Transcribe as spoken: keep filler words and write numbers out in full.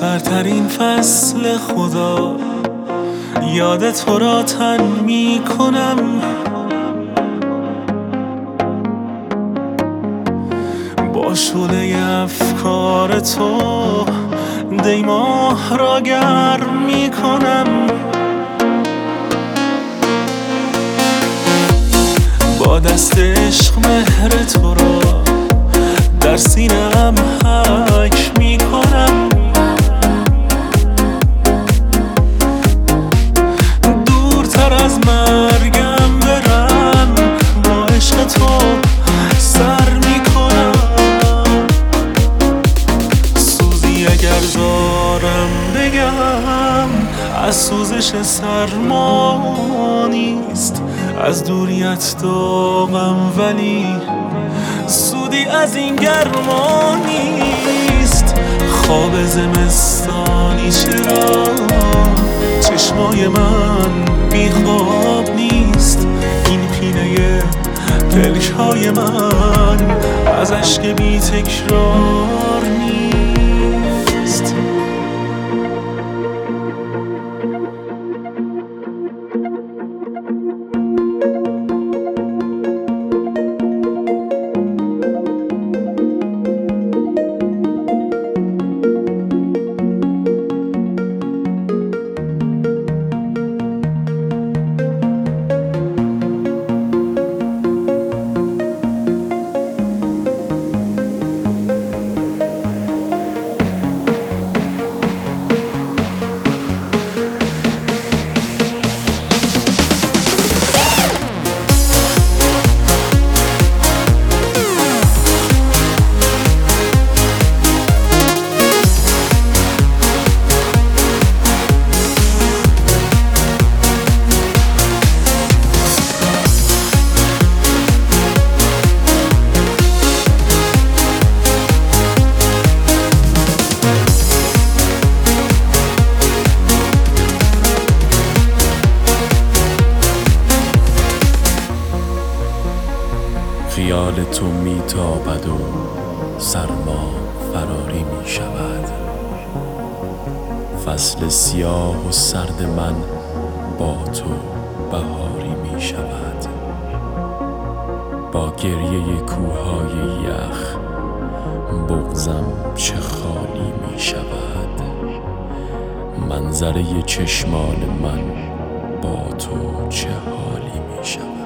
سرترین فصل خدا، یاد تو را تن می کنم. با شعله افکار تو دیماه را گرم می کنم. با دست عشق مهر تو را در سینه‌ام حک می کنم. دورتر از مرگم برم، با عشق تو سر می کنم. سوزی اگر دارم بگم، از سوزش سرما نیست، از دوریت داغم ولی سودی از این گرما نیست. خواب زمستانی چرا چشمای من بیخواب نیست؟ این پینه پلک‌های من از اشک بی تکرار نیست. خیال تو می تابد و سرما فراری می شود. فصل سیاه و سرد من با تو بهاری می شود. با گریه کوههای یخ بغضم چه خالی می شود. منظره چشمان من با تو چه حالی می شود.